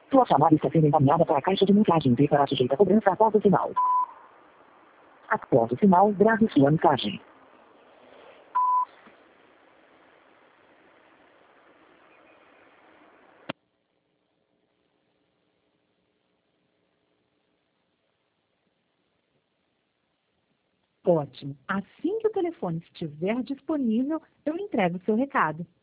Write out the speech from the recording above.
Sua chamada está sendo encaminhada para a caixa de mensagens e será sujeita a cobrança após o sinal. Após o sinal, grave sua mensagem. Ótimo. Assim que o telefone estiver disponível, eu entrego o seu recado.